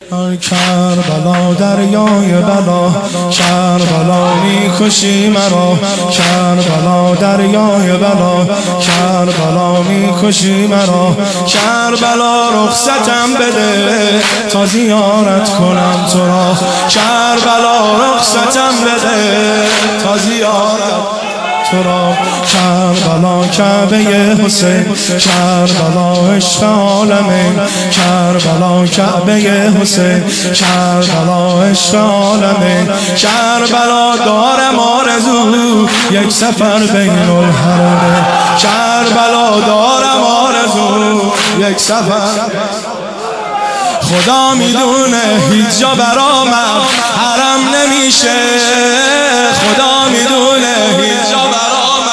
کربلا دریای بلا، کربلا میکشی مرا، کربلا دریای بلا، کربلا میکشی مرا، کربلا رخصتم بده تا زیارت کنم تو را، کربلا رخصتم بده تا زیارت تو را، کربلا کعبه حسین، کربلا عشق عالمین، کربلا کعبه حسین، کربلا عشق عالمین، کربلا دارم آرزو یک سفر بین الحرمین، کربلا دارم آرزو یک سفر. خدا میدونه هیچ جا برام حرم نمیشه، خدا میدونه هیچ جا برام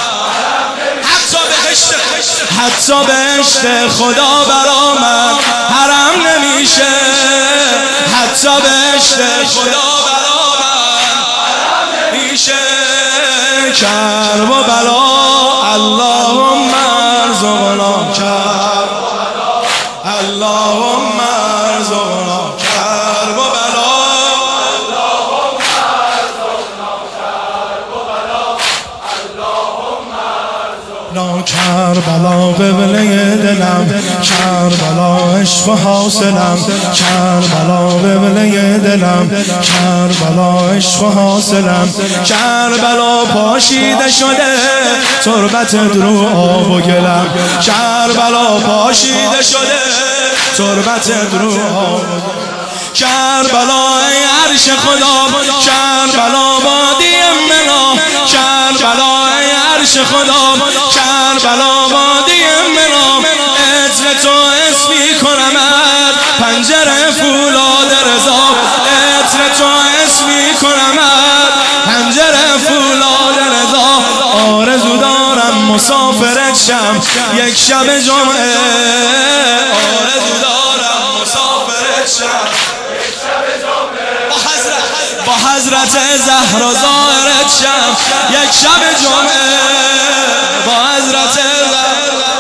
حتی بهشت خدا برام حرم نمیشه، حتی بهشت خدا برام حرم نمیشه. کرب و بلا اللهم ارزقنا کربلا، اللهم ارزقنا کرب و بلا، اللهم ارزقنا کرب و بلا، اللهم ارزقنا کربلا قبله دلم، کربلا عشق و حاصلم، کربلا قبله دلم، کربلا عشق و حاصلم، کربلا پاشیده شده تربت رو آب و گلم، کربلا پاشیده شده تربت رو آب و گلم، کربلا ای عرش خدا، کربلا وادی منا، کربلا ای عرش خدا، کربلا وادی منا، عطر تو اسمی کنمت پنجره فولاد رضا، عطر تو اسمی کنمت پنجره فولاد رضا، آرزو دارم مسافرت شم یک شب جمعه، آرزو دارم مسافرت شم یک شب جمعه، با حضرت زهرا زائرت شم یک شب جمعه، با حضرت زهرا.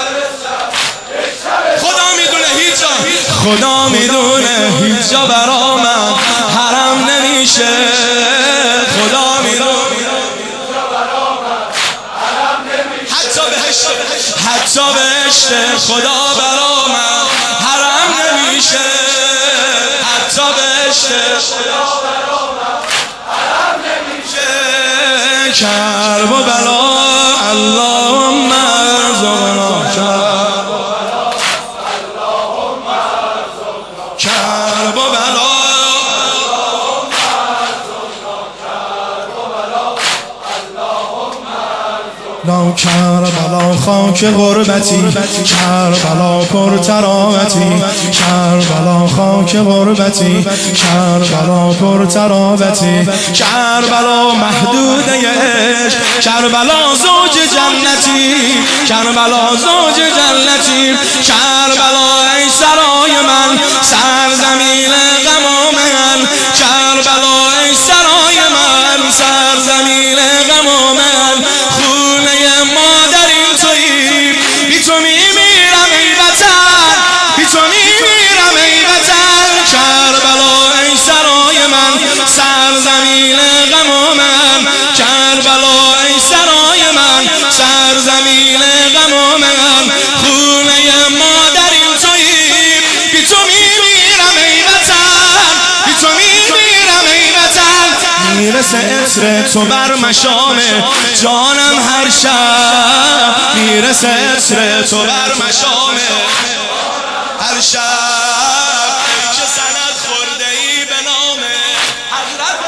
خدا میدونه هیچ جا برام حرم نمیشه، خدا میدونه هیچ جا برام حرم نمیشه، حتی بهشت خدا برام حرم نمیشه، حتی بهشت خدا برام حرم نمیشه. کرب و بلا اللهم ارزقنا کرب و بلا، اللهم ارزقنا کرب و بلا، اللهم ارزقنا کرب و بلا، اللهم ارزقنا کربلا خاک غربتی، کربلا پر تراوتی، کربلا خاک غربتی، کربلا پر تراوتی، کربلا محدوده عشق، کربلا زوج جنتی، کربلا زوج جنتی، کربلا ای سرای من سرزمین غم و من، کربلا ای سرای من سرزمین غم و من، خونه مادرین تویی، بی تو میمیرم ای وطن، بی تو میمیرم ای وطن، کربلا ای سرای من سرزمین غم و من، کربلا ای سرای من سرزمین غم و من، خونه مادرین تویی، بی تو میمیرم ای وطن، بی تو میمیرم ای وطن، میرسه عطر تو بر مشام جانم هر شب، میرسه عطر تو بر مشام هر شب، ای که سند خورده ای به نام حضرت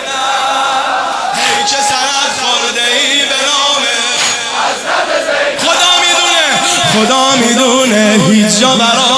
زینب، ای که سند خورده ای به نام حضرت زینب. خدا میدونه هیچ جا برام